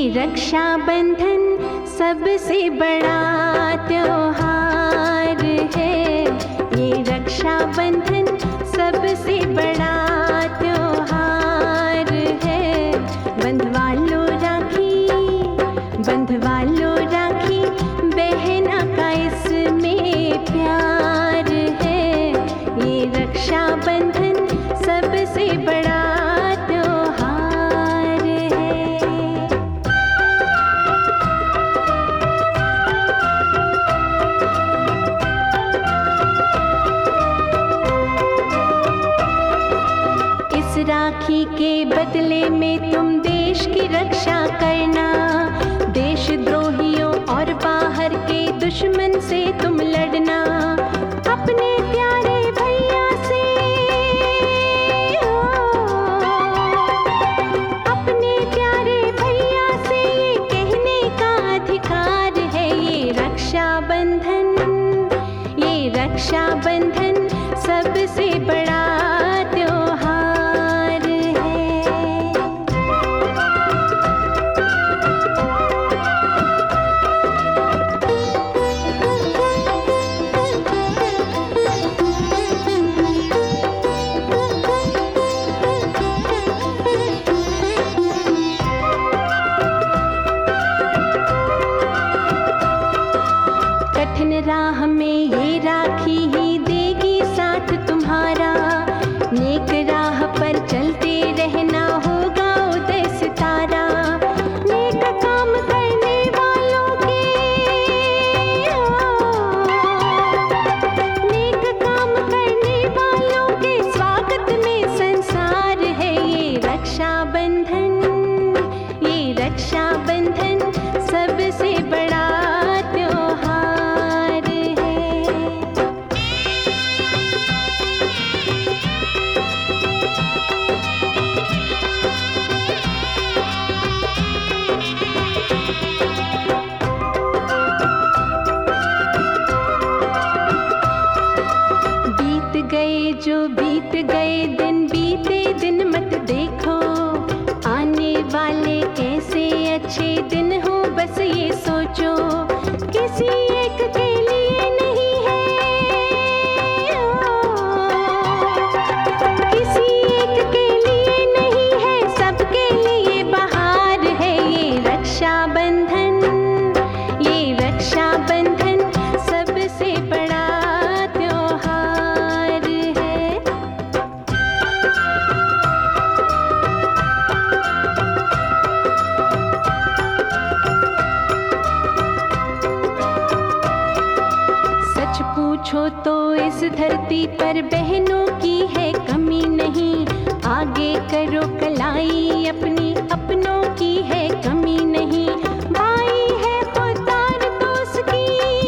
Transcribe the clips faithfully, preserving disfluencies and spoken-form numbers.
रक्षाबंधन सबसे बड़ा त्योहार है। ये रक्षाबंधन सबसे बड़ा त्योहार है। बंधवा लो राखी, बंधवा लो राखी, बहना का इसमें प्यार है। ये रक्षाबंधन सबसे बड़ा त्योहार है। इस राखी के बदले में तुम देश की रक्षा करना, देशद्रोहियों और बाहर के दुश्मन से तुम लड़ना। अपने प्यारे भैया से, अपने प्यारे भैया से ये कहने का अधिकार है। ये रक्षाबंधन, ये रक्षाबंधन सबसे बड़ा त्योहार है। कठिन राह में ये राखी ही देगी साथ तुम्हारा। नेक राह पर चलते रहना, होगा उदय सितारा। नेक काम करने वालों के, नेक काम करने वालों के स्वागत में संसार है। ये रक्षाबंधन, ये रक्षाबंधन सबसे बड़ा त्योहार है। बीत गए जो बीत गए दिन, बीते दिन मत देखो। आने वाले कैसे अच्छे दिन हो, बस ये सोचो। किसी एक के लिए नहीं है, किसी एक के लिए नहीं है, सबके लिए बहार है। ये रक्षाबंधन, ये रक्षाबंधन सबसे बड़ा त्योहार है। सच पूछो तो इस धरती पर बहनों की है कमी नहीं। आगे करो कलाई अपनी, अपनों की है कमी नहीं। भाई है खुददार तो उसकी,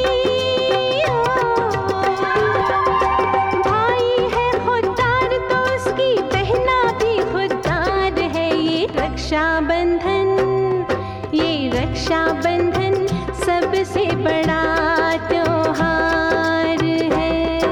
भाई है खुददार तो उसकी बहना भी खुददार है। ये रक्षाबंधन, ये रक्षाबंधन सबसे बड़ा त्योहार है।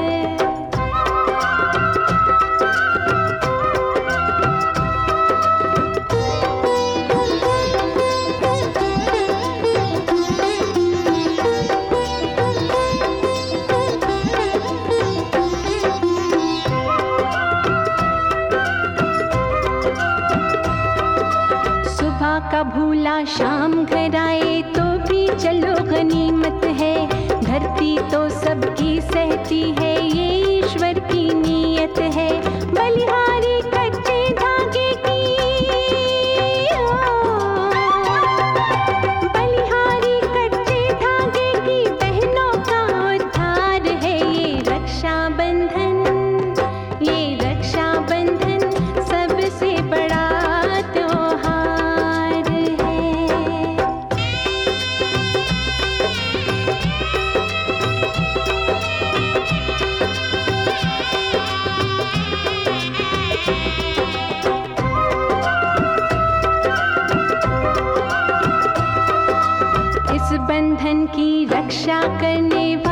सुबह का भूला शाम घर आए तो भी चलो गनीमत है। धरती तो सबकी सहती है, ये ईश्वर की नीयत है। बलिहारी कच्चे धागे की, बलिहारी कच्चे धागे की बहनों का उद्धार है। ये रक्षाबंधन, ये रक्षाबंधन सबसे बड़ा त्योहार है। इस बंधन की रक्षा करने